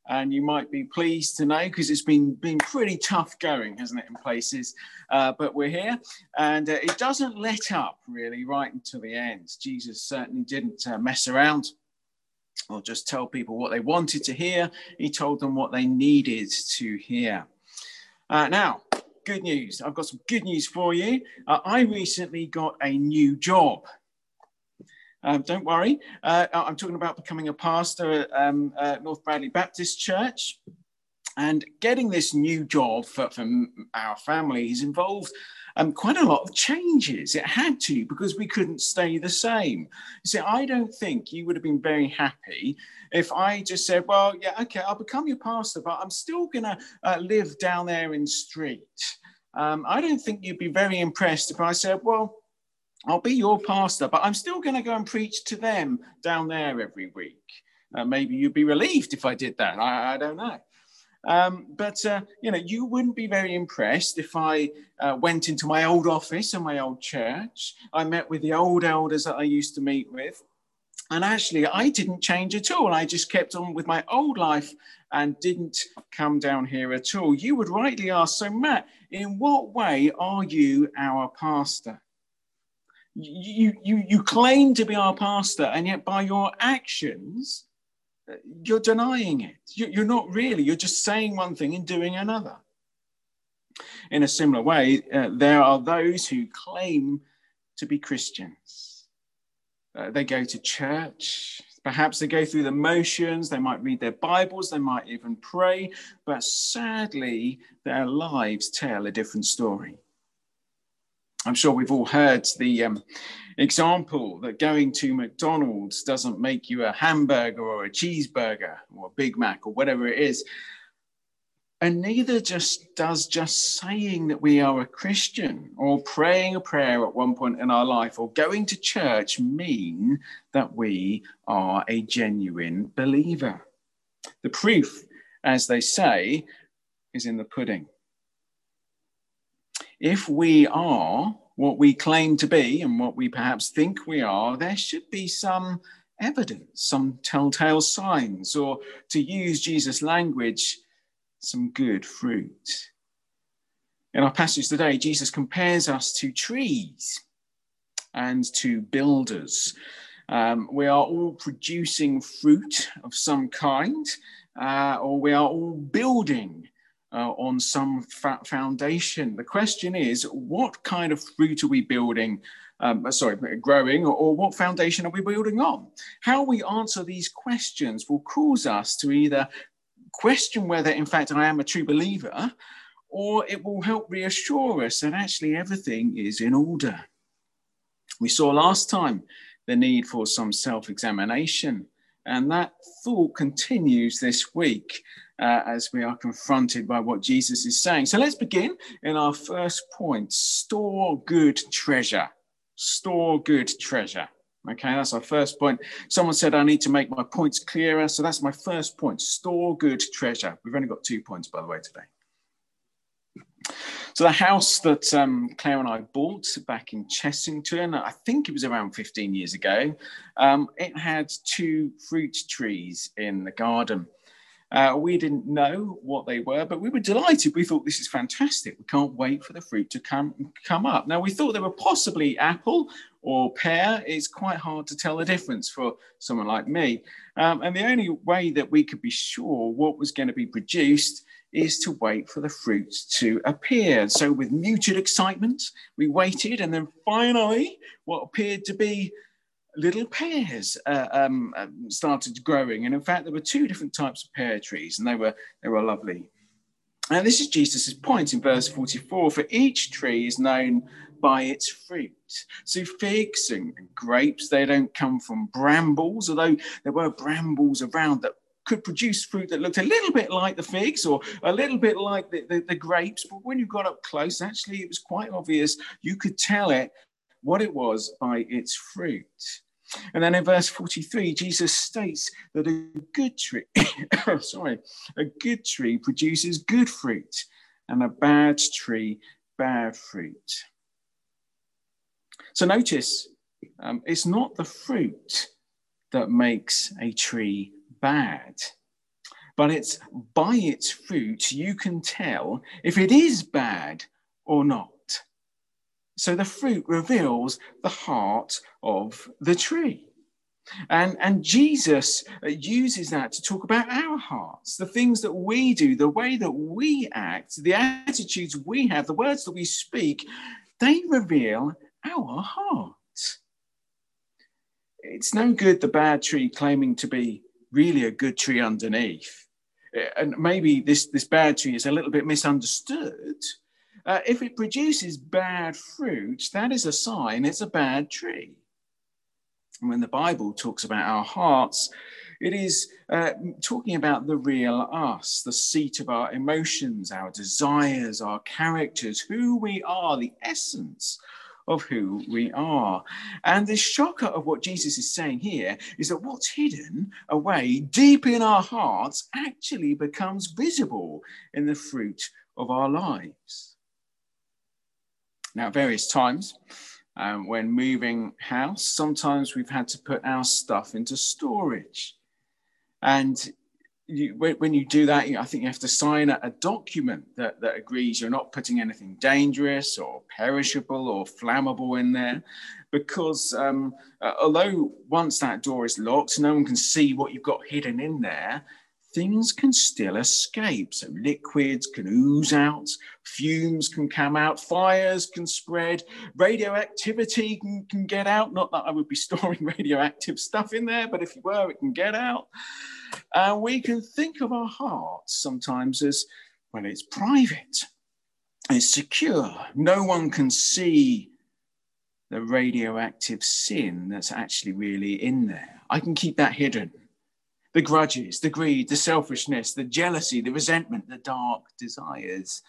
And you might be pleased to know, because it's been pretty tough going, hasn't it, in places? But we're here, and it doesn't let up really right until the end. Jesus certainly didn't mess around or just tell people what they wanted to hear. He told them what they needed to hear. Now, good news. I've got some good news for you. I recently got a new job. Don't worry. I'm talking about becoming a pastor at North Bradley Baptist Church. And getting this new job for our families involved quite a lot of changes. It had to, because we couldn't stay the same. You see, I don't think you would have been very happy if I just said, well, yeah, okay, I'll become your pastor, but I'm still going to live down there in Street. I don't think you'd be very impressed if I said, well, I'll be your pastor, but I'm still going to go and preach to them down there every week. Maybe you'd be relieved if I did that. I don't know. But you wouldn't be very impressed if I went into my old office in my old church. I met with the old elders that I used to meet with. And actually, I didn't change at all. I just kept on with my old life and didn't come down here at all. You would rightly ask, so Matt, in what way are you our pastor? You claim to be our pastor, and yet by your actions, you're denying it. You're not really. You're just saying one thing and doing another. In a similar way, there are those who claim to be Christians. They go to church. Perhaps they go through the motions. They might read their Bibles. They might even pray. But sadly, their lives tell a different story. I'm sure we've all heard the example that going to McDonald's doesn't make you a hamburger or a cheeseburger or a Big Mac or whatever it is. And neither does just saying that we are a Christian or praying a prayer at one point in our life or going to church mean that we are a genuine believer. The proof, as they say, is in the pudding. If we are what we claim to be and what we perhaps think we are, there should be some evidence, some telltale signs, or to use Jesus' language, some good fruit. In our passage today, Jesus compares us to trees and to builders. We are all producing fruit of some kind, or we are all building on some foundation. The question is, what kind of fruit are we building, growing, or what foundation are we building on? How we answer these questions will cause us to either question whether, in fact, I am a true believer, or it will help reassure us that actually everything is in order. We saw last time the need for some self-examination, and that thought continues this week as we are confronted by what Jesus is saying. So let's begin in our first point: store good treasure. Store good treasure. Okay, that's our first point. Someone said I need to make my points clearer, so that's my first point: store good treasure. We've only got 2 points, by the way, today. So the house that Claire and I bought back in Chessington, I think it was around 15 years ago, it had 2 fruit trees in the garden. We didn't know what they were, but we were delighted. We thought, this is fantastic. We can't wait for the fruit to come up. Now, we thought they were possibly apple or pear. It's quite hard to tell the difference for someone like me. And the only way that we could be sure what was going to be produced is to wait for the fruit to appear. So with muted excitement, we waited, and then finally what appeared to be little pears started growing. And in fact, there were 2 different types of pear trees, and they were lovely. And this is Jesus' point in verse 44: for each tree is known by its fruit. So figs and grapes, they don't come from brambles, although there were brambles around that could produce fruit that looked a little bit like the figs or a little bit like the grapes. But when you got up close, actually, it was quite obvious. You could tell it what it was by its fruit. And then in verse 43, Jesus states that a good tree, a good tree produces good fruit, and a bad tree, bad fruit. So notice, it's not the fruit that makes a tree bad. but it's by its fruit you can tell if it is bad or not. So the fruit reveals the heart of the tree. And Jesus uses that to talk about our hearts, the things that we do, the way that we act, the attitudes we have, the words that we speak, they reveal our heart. It's no good the bad tree claiming to be really a good tree underneath. And maybe this bad tree is a little bit misunderstood. If it produces bad fruit, that is a sign it's a bad tree. And when the Bible talks about our hearts, it is talking about the real us, the seat of our emotions, our desires, our characters, who we are, the essence of who we are. And the shocker of what Jesus is saying here is that what's hidden away deep in our hearts actually becomes visible in the fruit of our lives. Now, at various times, when moving house, sometimes we've had to put our stuff into storage. And when you do that, I think you have to sign a document that agrees you're not putting anything dangerous or perishable or flammable in there. Because although once that door is locked, no one can see what you've got hidden in there, things can still escape. So liquids can ooze out, fumes can come out, fires can spread, radioactivity can get out. Not that I would be storing radioactive stuff in there, but if you were, it can get out. And we can think of our hearts sometimes as, well, it's private, it's secure. No one can see the radioactive sin that's actually really in there. I can keep that hidden. The grudges, the greed, the selfishness, the jealousy, the resentment, the dark desires.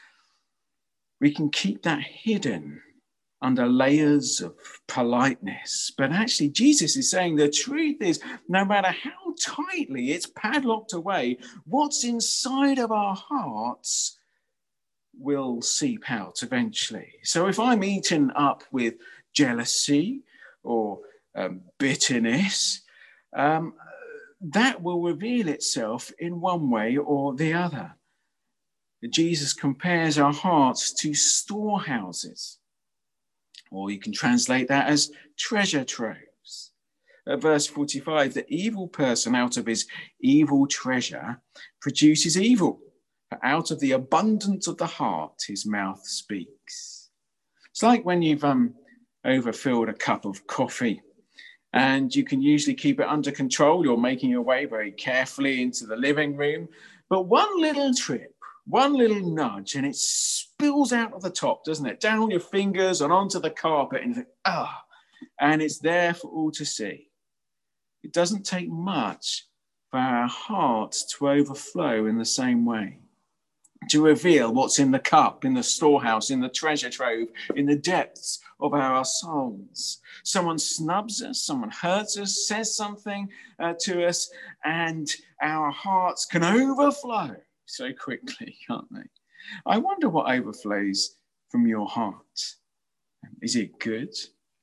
We can keep that hidden under layers of politeness. But actually, Jesus is saying the truth is, no matter how tightly it's padlocked away, what's inside of our hearts will seep out eventually. So if I'm eaten up with jealousy or bitterness, that will reveal itself in one way or the other. Jesus compares our hearts to storehouses, or you can translate that as treasure troves. Verse 45, the evil person out of his evil treasure produces evil. For out of the abundance of the heart, his mouth speaks. It's like when you've overfilled a cup of coffee, and you can usually keep it under control. You're making your way very carefully into the living room. But one little trip, one little nudge, and it spills out of the top, doesn't it? Down your fingers and onto the carpet, and you think, and it's there for all to see. It doesn't take much for our hearts to overflow in the same way, to reveal what's in the cup, in the storehouse, in the treasure trove, in the depths of our souls. Someone snubs us, someone hurts us, says something to us, and our hearts can overflow so quickly, can't they? I wonder what overflows from your heart. Is it good?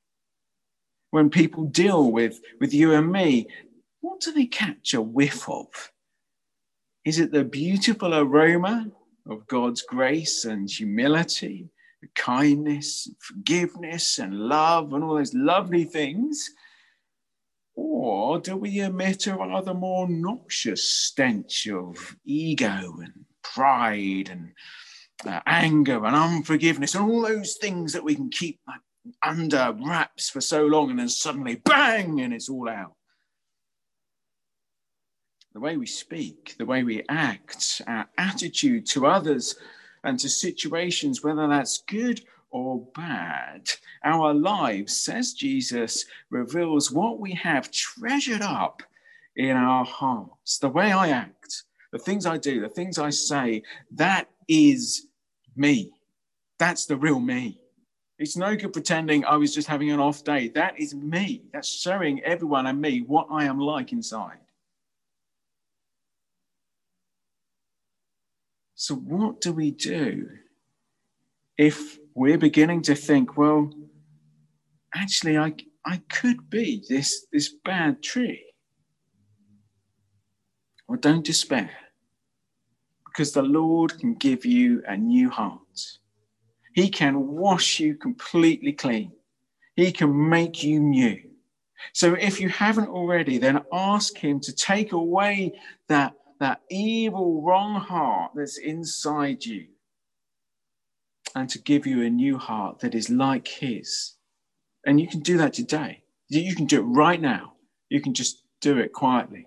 When people deal with you and me, what do they catch a whiff of? Is it the beautiful aroma of God's grace and humility, kindness, forgiveness and love and all those lovely things? Or do we emit a rather more noxious stench of ego and pride and anger and unforgiveness and all those things that we can keep under wraps for so long, and then suddenly bang, and it's all out? The way we speak, the way we act, our attitude to others and to situations, whether that's good or bad, our lives, says Jesus, reveals what we have treasured up in our hearts. The way I act, the things I do, the things I say, that is me. That's the real me. It's no good pretending I was just having an off day. That is me. That's showing everyone and me what I am like inside. So what do we do if we're beginning to think, well, actually, I could be this bad tree? Well, don't despair, because the Lord can give you a new heart. He can wash you completely clean. He can make you new. So if you haven't already, then ask him to take away that evil, wrong heart that's inside you and to give you a new heart that is like his. And you can do that today. You can do it right now. You can just do it quietly.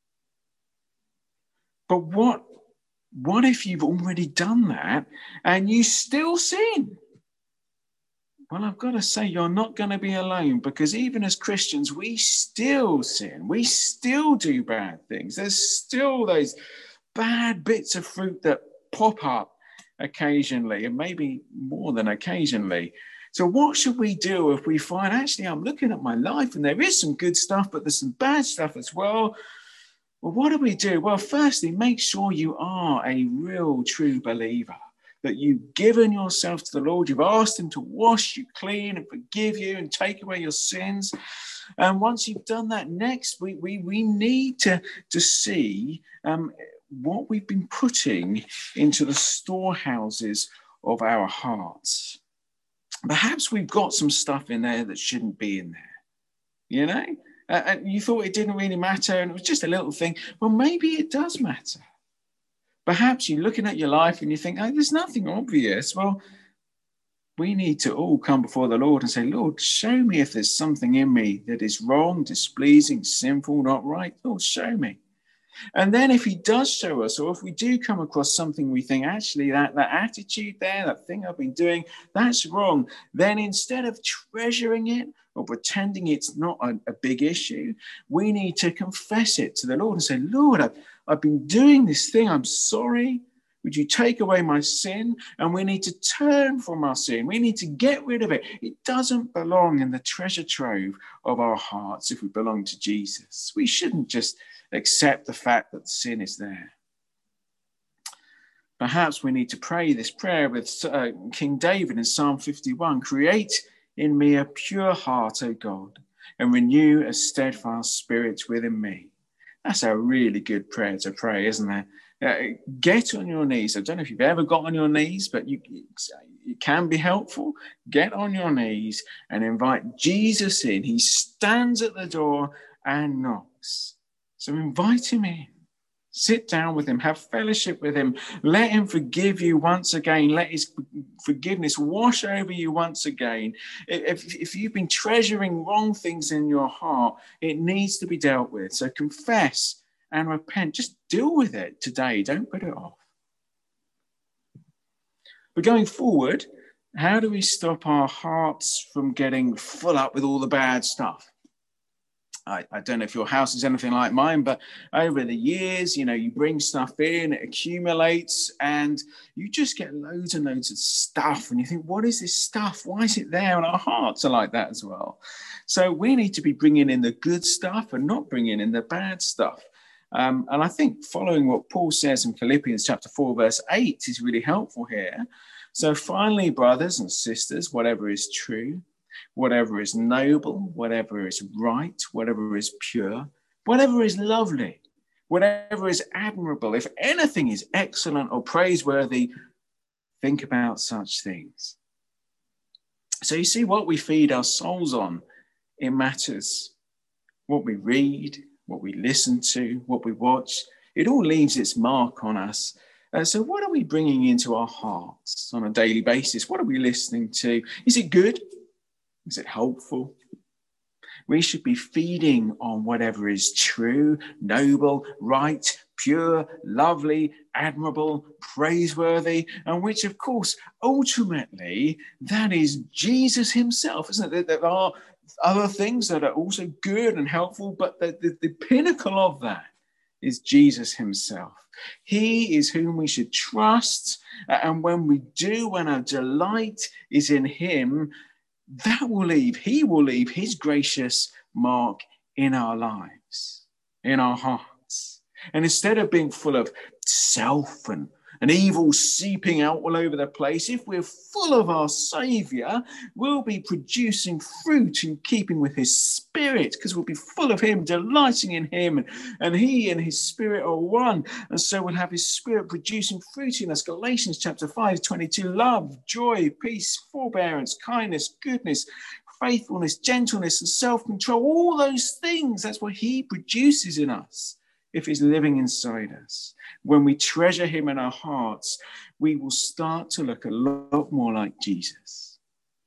But what if you've already done that and you still sin? Well, I've got to say, you're not going to be alone, because even as Christians, we still sin. We still do bad things. There's still those bad bits of fruit that pop up occasionally, and maybe more than occasionally. So what should we do if we find, actually, I'm looking at my life and there is some good stuff, but there's some bad stuff as well? Well, what do we do? Well, firstly, make sure you are a real, true believer, that you've given yourself to the Lord. You've asked him to wash you clean and forgive you and take away your sins. And once you've done that, next, we need to see what we've been putting into the storehouses of our hearts. Perhaps we've got some stuff in there that shouldn't be in there, you know? And you thought it didn't really matter and it was just a little thing. Well, maybe it does matter. Perhaps you're looking at your life and you think, oh, there's nothing obvious. Well, we need to all come before the Lord and say, Lord, show me if there's something in me that is wrong, displeasing, sinful, not right. Lord, show me. And then if he does show us, or if we do come across something we think, actually, that attitude there, that thing I've been doing, that's wrong, then instead of treasuring it or pretending it's not a big issue, we need to confess it to the Lord and say, Lord, I've been doing this thing. I'm sorry. Would you take away my sin? And we need to turn from our sin. We need to get rid of it. It doesn't belong in the treasure trove of our hearts if we belong to Jesus. We shouldn't just accept the fact that sin is there. Perhaps we need to pray this prayer with King David in Psalm 51. Create in me a pure heart, O God, and renew a steadfast spirit within me. That's a really good prayer to pray, isn't it? Get on your knees. I don't know if you've ever got on your knees, but it can be helpful. Get on your knees and invite Jesus in. He stands at the door and knocks. So invite him in. Sit down with him. Have fellowship with him. Let him forgive you once again. Let his forgiveness wash over you once again. If you've been treasuring wrong things in your heart, it needs to be dealt with. So confess and repent. Just deal with it today. Don't put it off. But going forward, how do we stop our hearts from getting full up with all the bad stuff? I don't know if your house is anything like mine, but over the years, you bring stuff in, it accumulates, and you just get loads and loads of stuff. And you think, what is this stuff? Why is it there? And our hearts are like that as well. So we need to be bringing in the good stuff and not bringing in the bad stuff. And I think following what Paul says in Philippians chapter 4, verse 8 is really helpful here. So finally, brothers and sisters, whatever is true, whatever is noble, whatever is right, whatever is pure, whatever is lovely, whatever is admirable, if anything is excellent or praiseworthy, think about such things. So you see, what we feed our souls on, it matters. What we read, what we listen to, what we watch, it all leaves its mark on us. So what are we bringing into our hearts on a daily basis? What are we listening to? Is it good? Is it helpful? We should be feeding on whatever is true, noble, right, pure, lovely, admirable, praiseworthy, and which, of course, ultimately, that is Jesus himself, isn't it? There are other things that are also good and helpful, but the pinnacle of that is Jesus himself. He is whom we should trust, and when our delight is in him, he will leave his gracious mark in our lives, in our hearts. And instead of being full of self and and evil seeping out all over the place, if we're full of our Saviour, we'll be producing fruit in keeping with his Spirit, because we'll be full of him, delighting in him, and he and his Spirit are one. And so we'll have his Spirit producing fruit in us. Galatians chapter 5:22, love, joy, peace, forbearance, kindness, goodness, faithfulness, gentleness, and self-control. All those things, that's what he produces in us if he's living inside us. When we treasure him in our hearts, we will start to look a lot more like Jesus.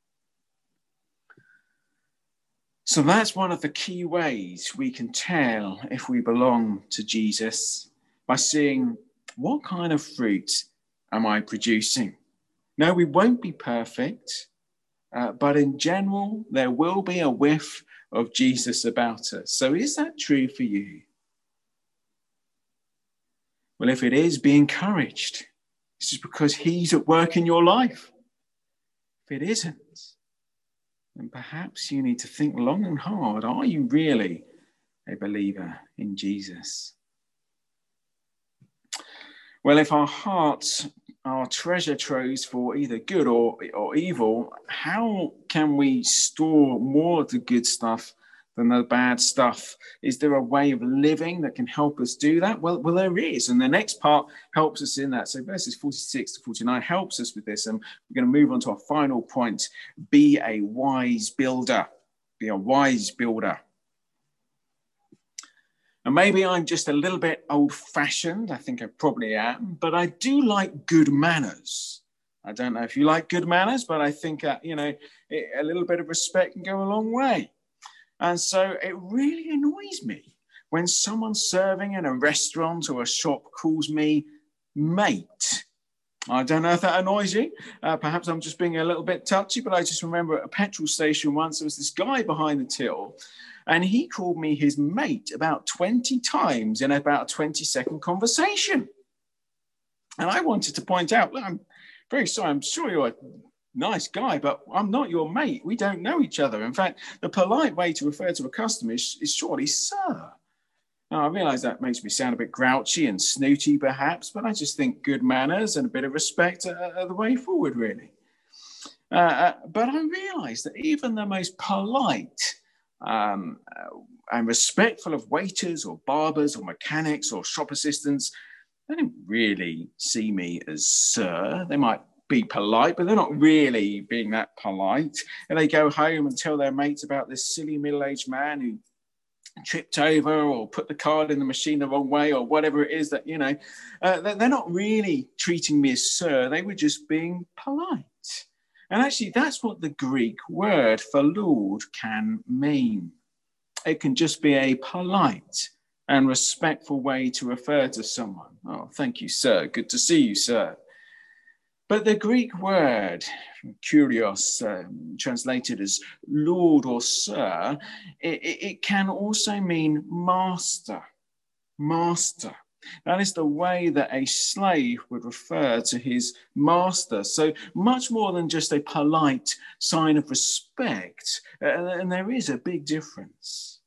So that's one of the key ways we can tell if we belong to Jesus, by seeing, what kind of fruit am I producing? No, we won't be perfect, but in general, there will be a whiff of Jesus about us. So is that true for you? Well, if it is, be encouraged. This is because he's at work in your life. If it isn't, then perhaps you need to think long and hard. Are you really a believer in Jesus? Well, if our hearts are treasure troves for either good or evil, how can we store more of the good stuff than the bad stuff? Is there a way of living that can help us do that? Well, there is. And the next part helps us in that. So verses 46 to 49 helps us with this. And we're going to move on to our final point. Be a wise builder. Be a wise builder. And maybe I'm just a little bit old-fashioned. I think I probably am. But I do like good manners. I don't know if you like good manners, but I think, a little bit of respect can go a long way. And so it really annoys me when someone serving in a restaurant or a shop calls me mate. I don't know if that annoys you. Perhaps I'm just being a little bit touchy, but I just remember at a petrol station once, there was this guy behind the till, and he called me his mate about 20 times in about a 20-second conversation. And I wanted to point out, look, I'm very sorry, I'm sure you're a nice guy, but I'm not your mate. We don't know each other. In fact, the polite way to refer to a customer is surely sir. Now, I realize that makes me sound a bit grouchy and snooty, perhaps, but I just think good manners and a bit of respect are the way forward, really. But I realize that even the most polite and respectful of waiters or barbers or mechanics or shop assistants, they don't really see me as sir. They might be polite, but they're not really being that polite. And they go home and tell their mates about this silly middle-aged man who tripped over or put the card in the machine the wrong way or whatever it is that, they're not really treating me as sir. They were just being polite. And actually, that's what the Greek word for Lord can mean. It can just be a polite and respectful way to refer to someone. Oh, thank you, sir. Good to see you, sir. But the Greek word, kurios, translated as Lord or Sir, it can also mean master, master. That is the way that a slave would refer to his master. So much more than just a polite sign of respect. And there is a big difference.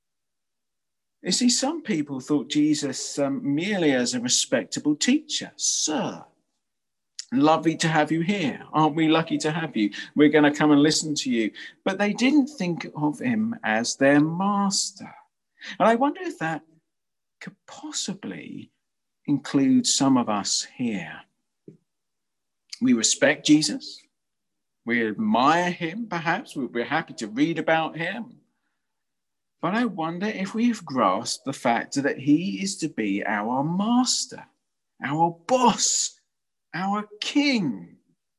You see, some people thought Jesus merely as a respectable teacher, sir. Lovely to have you here. Aren't we lucky to have you? We're going to come and listen to you. But they didn't think of him as their master. And I wonder if that could possibly include some of us here. We respect Jesus. We admire him, perhaps. We're happy to read about him. But I wonder if we have grasped the fact that he is to be our master, our boss, our king.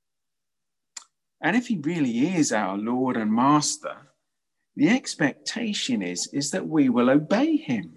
And if he really is our Lord and Master, the expectation is that we will obey him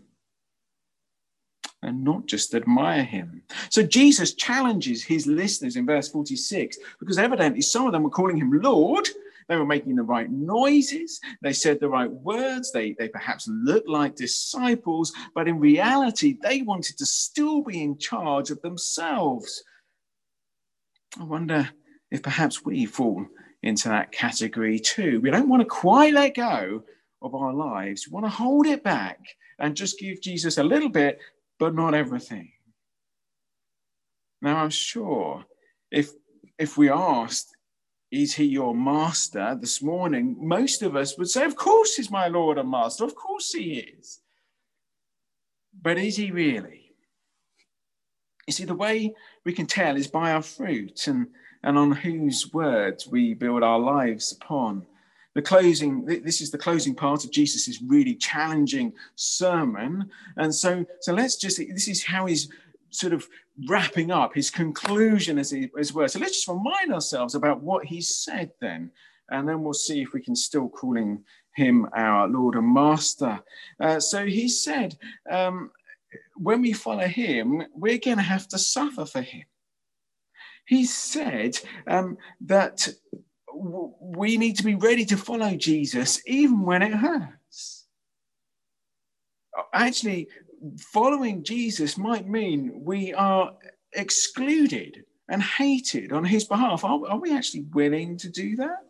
and not just admire him. So Jesus challenges his listeners in verse 46, because evidently some of them were calling him Lord. They were making the right noises. They said the right words. They perhaps looked like disciples, but in reality, they wanted to still be in charge of themselves. I wonder if perhaps we fall into that category too. We don't want to quite let go of our lives. We want to hold it back and just give Jesus a little bit, but not everything. Now, I'm sure if we asked, is he your master this morning, most of us would say, of course he's my Lord and master. Of course he is. But is he really? You see, the way we can tell is by our fruit and on whose words we build our lives upon. This is the closing part of Jesus' really challenging sermon. And so this is how he's sort of wrapping up his conclusion as well. So let's just remind ourselves about what he said then, and then we'll see if we can still call him our Lord and Master. So he said, when we follow him, we're going to have to suffer for him. He said that we need to be ready to follow Jesus even when it hurts. Actually, following Jesus might mean we are excluded and hated on his behalf. Are we actually willing to do that?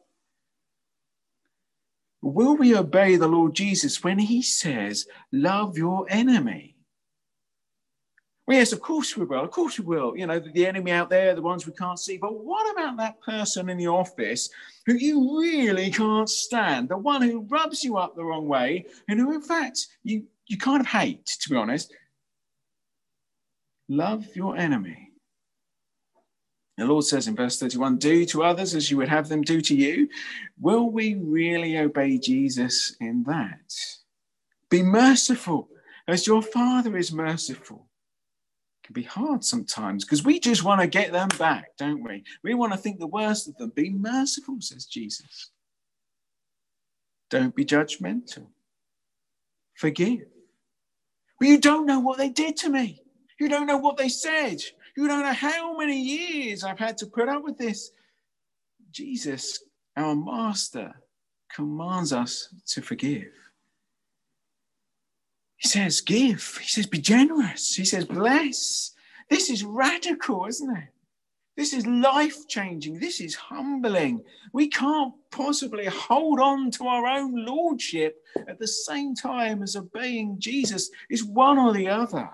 Will we obey the Lord Jesus when he says, love your enemy? Well, yes, of course we will. Of course we will. You know, the enemy out there, the ones we can't see. But what about that person in the office who you really can't stand? The one who rubs you up the wrong way and who, in fact, you kind of hate, to be honest. Love your enemy. The Lord says in verse 31, do to others as you would have them do to you. Will we really obey Jesus in that? Be merciful as your Father is merciful. Can be hard sometimes because we just want to get them back, don't we? We want to think the worst of them. Be merciful, says Jesus. Don't be judgmental. Forgive. But you don't know what they did to me. You don't know what they said. You don't know how many years I've had to put up with this. Jesus, our Master, commands us to forgive. He says, give. He says, be generous. He says, bless. This is radical, isn't it? This is life-changing. This is humbling. We can't possibly hold on to our own lordship at the same time as obeying Jesus. It's one or the other.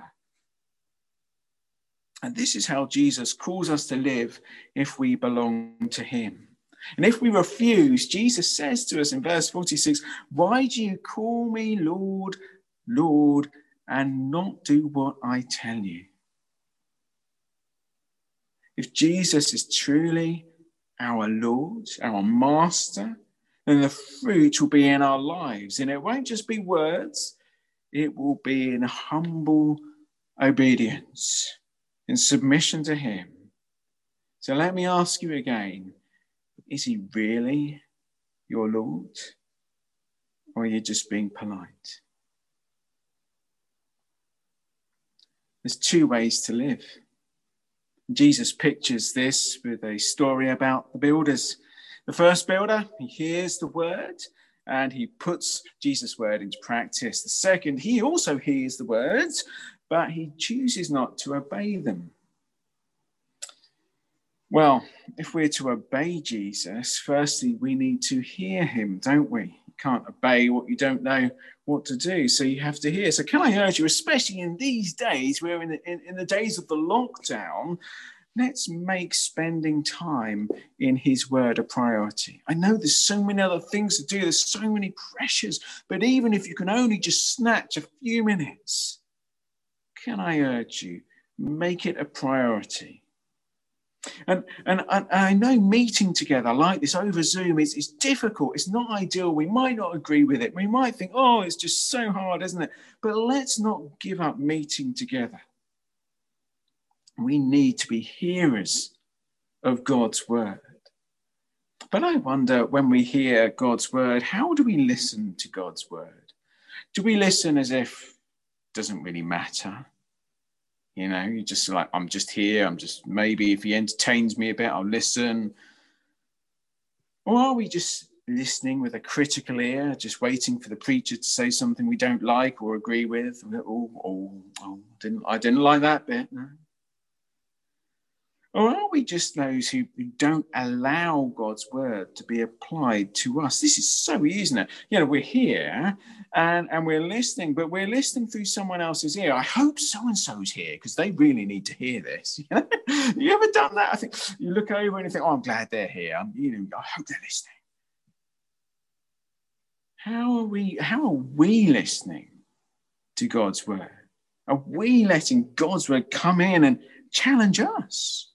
And this is how Jesus calls us to live if we belong to him. And if we refuse, Jesus says to us in verse 46, why do you call me Lord, Lord, and not do what I tell you? If Jesus is truly our Lord, our Master, then the fruit will be in our lives. And it won't just be words, it will be in humble obedience, in submission to him. So let me ask you again, is he really your Lord? Or are you just being polite? There's two ways to live. Jesus pictures this with a story about the builders. The first builder, he hears the word and he puts Jesus' word into practice. The second, he also hears the words, but he chooses not to obey them. Well, if we're to obey Jesus, firstly, we need to hear him, don't we? You can't obey what you don't know what to do, so you have to hear. So can I urge you, especially in these days, we're in the days of the lockdown, let's make spending time in his word a priority. I know there's so many other things to do, there's so many pressures, but even if you can only just snatch a few minutes, can I urge you, make it a priority. And I know meeting together like this over Zoom is difficult. It's not ideal. We might not agree with it. We might think, oh, it's just so hard, isn't it? But let's not give up meeting together. We need to be hearers of God's word. But I wonder, when we hear God's word, how do we listen to God's word? Do we listen as if it doesn't really matter? You know, you're just like, I'm just here. Maybe if he entertains me a bit, I'll listen. Or are we just listening with a critical ear, just waiting for the preacher to say something we don't like or agree with? I didn't like that bit. No. Or are we just those who don't allow God's word to be applied to us? This is so easy, isn't it? We're here and we're listening, but we're listening through someone else's ear. I hope so-and-so's here because they really need to hear this. You ever done that? I think you look over and you think, oh, I'm glad they're here. I hope they're listening. How are we listening to God's word? Are we letting God's word come in and challenge us?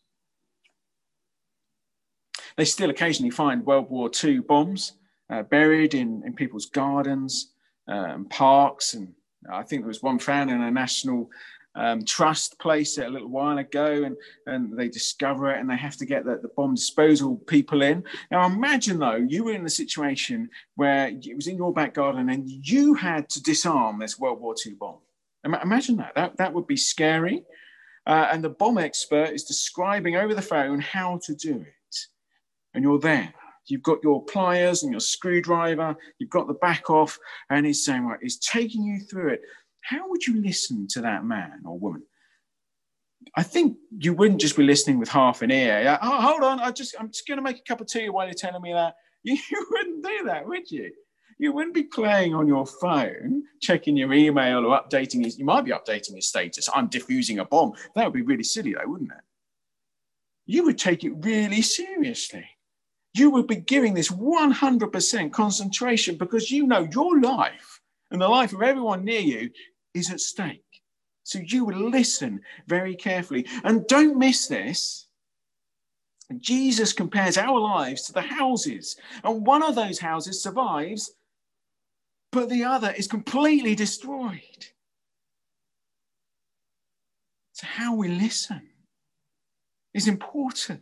They still occasionally find World War II bombs buried in people's gardens and parks. And I think there was one found in a national trust place a little while ago, and they discover it and they have to get the bomb disposal people in. Now imagine though, you were in the situation where it was in your back garden and you had to disarm this World War II bomb. Imagine that would be scary. And the bomb expert is describing over the phone how to do it. And you're there. You've got your pliers and your screwdriver. You've got the back off. And he's saying, right, he's taking you through it. How would you listen to that man or woman? I think you wouldn't just be listening with half an ear. Oh, hold on. I'm just going to make a cup of tea while you're telling me that. You wouldn't do that, would you? You wouldn't be playing on your phone, checking your email or updating you might be updating your status. I'm defusing a bomb. That would be really silly though, wouldn't it? You would take it really seriously. You would be giving this 100% concentration because you know your life and the life of everyone near you is at stake. So you would listen very carefully. And don't miss this. Jesus compares our lives to the houses. And one of those houses survives, but the other is completely destroyed. So how we listen is important.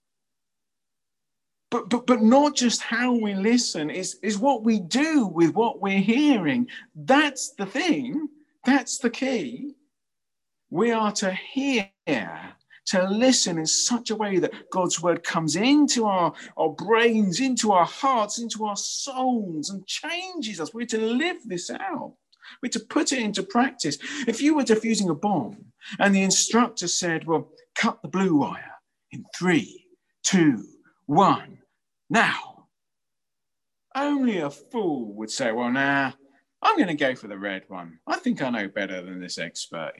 But not just how we listen, is what we do with what we're hearing. That's the thing. That's the key. We are to hear, to listen in such a way that God's word comes into our brains, into our hearts, into our souls and changes us. We're to live this out. We're to put it into practice. If you were defusing a bomb and the instructor said, well, cut the blue wire in 3, 2, 1, now. Only a fool would say, well, nah, I'm going to go for the red one. I think I know better than this expert,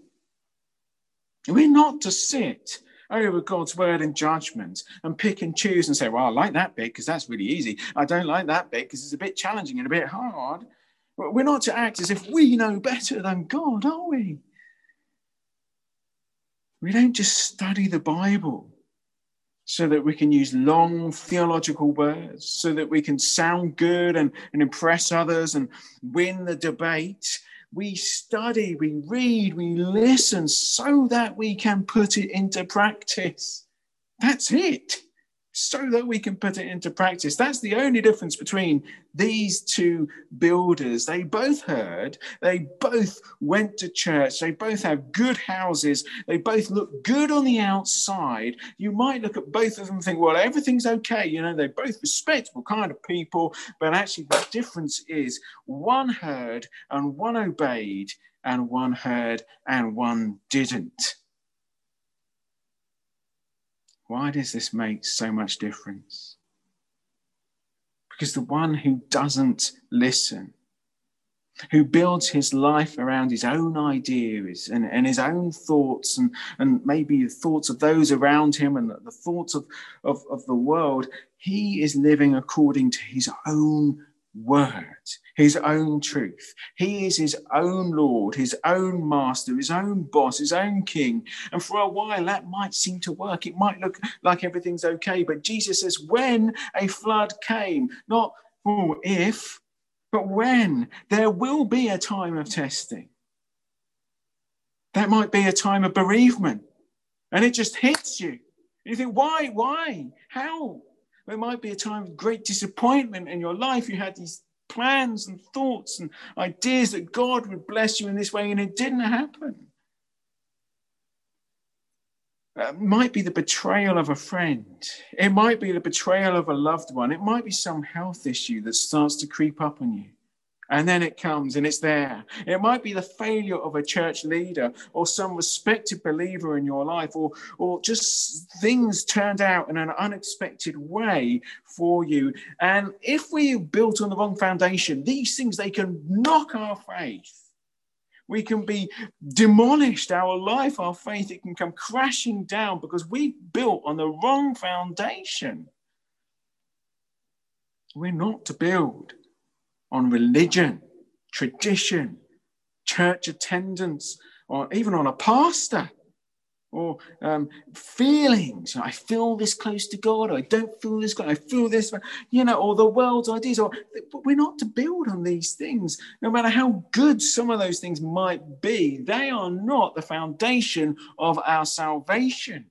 We're not to sit over God's word in judgment and pick and choose and say, well, I like that bit because that's really easy. I don't like that bit because it's a bit challenging and a bit hard. We're not to act as if we know better than God, are we? We don't just study the Bible so that we can use long theological words, so that we can sound good and impress others and win the debate. We study, we read, we listen so that we can put it into practice. That's it. So that we can put it into practice. That's the only difference between these two builders. They both heard, they both went to church, they both have good houses, they both look good on the outside. You might look at both of them and think, well, everything's okay. They're both respectable kind of people, but actually the difference is one heard and one obeyed, and one heard and one didn't. Why does this make so much difference? Because the one who doesn't listen, who builds his life around his own ideas and his own thoughts and maybe the thoughts of those around him and the thoughts of the world, he is living according to his own word, his own truth. He is his own Lord, his own master, his own boss, his own king. And for a while that might seem to work. It might look like everything's okay. But Jesus says, when a flood came, not if, but when, there will be a time of testing. That might be a time of bereavement. And it just hits you. You think, why? How? There might be a time of great disappointment in your life. You had these plans and thoughts and ideas that God would bless you in this way, and it didn't happen. It might be the betrayal of a friend. It might be the betrayal of a loved one. It might be some health issue that starts to creep up on you. And then it comes and it's there. It might be the failure of a church leader or some respected believer in your life, or just things turned out in an unexpected way for you. And if we built on the wrong foundation, these things, they can knock our faith. We can be demolished, our life, our faith, it can come crashing down because we built on the wrong foundation. We're not to build on religion, tradition, church attendance, or even on a pastor, or feelings. I feel this close to God, or I don't feel this close, I feel this, or the world's ideas. But we're not to build on these things. No matter how good some of those things might be, they are not the foundation of our salvation.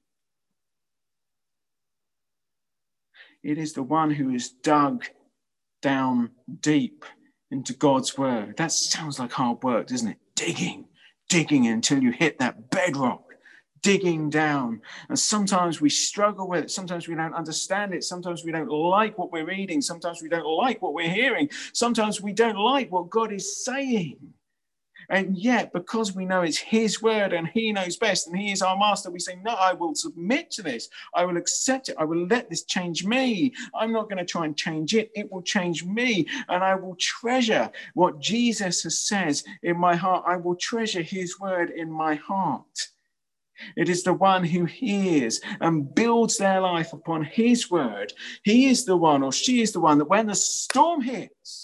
It is the one who is dug down deep into God's word. That sounds like hard work, doesn't it? Digging until you hit that bedrock, digging down. And sometimes we struggle with it. Sometimes we don't understand it. Sometimes we don't like what we're reading. Sometimes we don't like what we're hearing. Sometimes we don't like what God is saying. And yet, because we know it's his word and he knows best and he is our master, we say, no, I will submit to this. I will accept it. I will let this change me. I'm not going to try and change it. It will change me. And I will treasure what Jesus has said in my heart. I will treasure his word in my heart. It is the one who hears and builds their life upon his word. He is the one, or she is the one, that when the storm hits,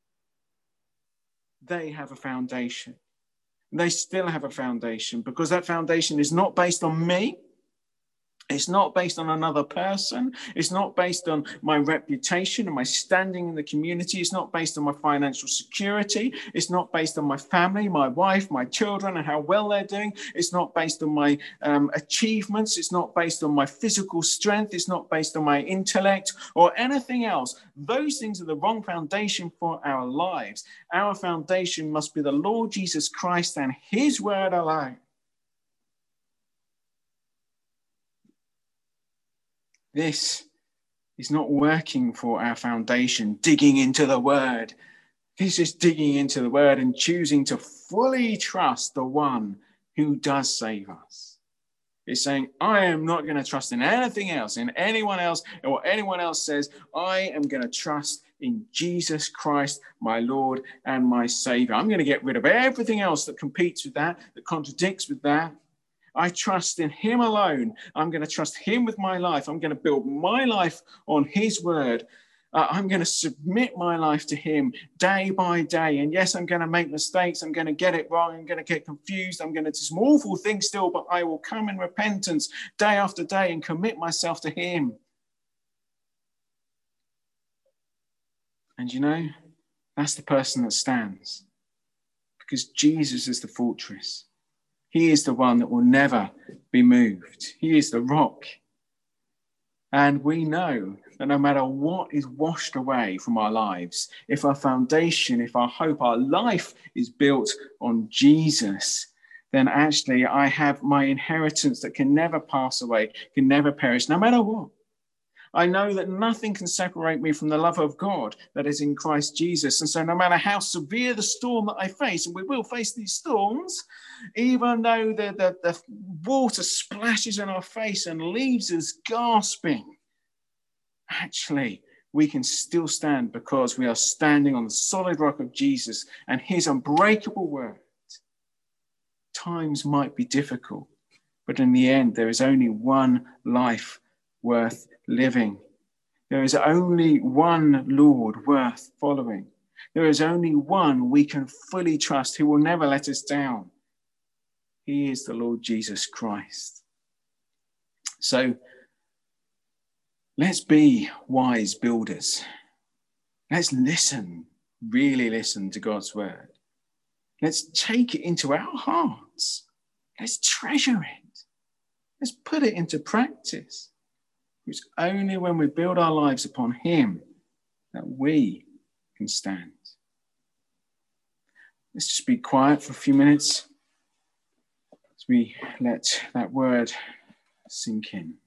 they have a foundation. They still have a foundation, because that foundation is not based on me. It's not based on another person. It's not based on my reputation and my standing in the community. It's not based on my financial security. It's not based on my family, my wife, my children, and how well they're doing. It's not based on my achievements. It's not based on my physical strength. It's not based on my intellect or anything else. Those things are the wrong foundation for our lives. Our foundation must be the Lord Jesus Christ and his word alone. This is not working for our foundation, digging into the word. This is digging into the word and choosing to fully trust the one who does save us. It's saying, I am not going to trust in anything else, in anyone else, and what anyone else says. I am going to trust in Jesus Christ, my Lord and my Savior. I'm going to get rid of everything else that competes with that contradicts with that. I trust in him alone. I'm going to trust him with my life. I'm going to build my life on his word. I'm going to submit my life to him day by day. And yes, I'm going to make mistakes. I'm going to get it wrong. I'm going to get confused. I'm going to do some awful things still, but I will come in repentance day after day and commit myself to him. And that's the person that stands, because Jesus is the fortress. He is the one that will never be moved. He is the rock. And we know that no matter what is washed away from our lives, if our foundation, if our hope, our life is built on Jesus, then actually I have my inheritance that can never pass away, can never perish, no matter what. I know that nothing can separate me from the love of God that is in Christ Jesus. And so no matter how severe the storm that I face, and we will face these storms, even though the water splashes in our face and leaves us gasping, actually, we can still stand because we are standing on the solid rock of Jesus and his unbreakable word. Times might be difficult, but in the end, there is only one life worth living. There is only one Lord worth following. There is only one we can fully trust, who will never let us down. He is the Lord Jesus Christ. So let's be wise builders. Let's really listen to God's word. Let's take it into our hearts. Let's treasure it. Let's put it into practice. It's only when we build our lives upon him that we can stand. Let's just be quiet for a few minutes as we let that word sink in.